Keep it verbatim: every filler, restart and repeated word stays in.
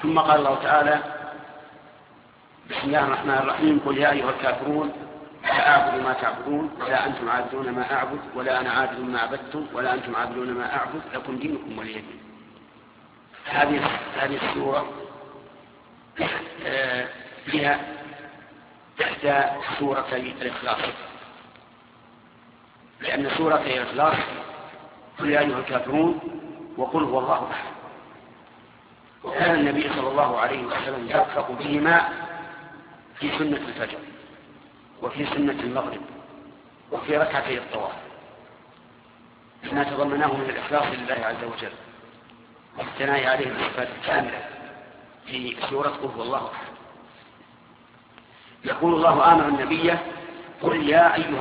ثم قال الله تعالى: بسم الله الرحمن الرحيم: قل يا أيها الكافرون لا أعبد ما تعبدون ولا أنتم عابدون ما أعبد ولا أنا عابد ما عبدتم ولا أنتم عابدون ما أعبد لكم دينكم ولي دين. هذه هذه السورة فيها إحدى سورتي الإخلاص، لأن سورتي الإخلاص قل يا أيها الكافرون وقل هو الله أحد، وكان النبي صلى الله عليه وسلم يرفق بهما في سنة الفجر وفي سنة المغرب وفي ركعتي الطواف، ما تضمناه من الإخلاص لله عز وجل والثناء عليه بالصفات الكاملة في سورة قل هو الله أحد. يقول الله: آمر النبي: قل يا أيها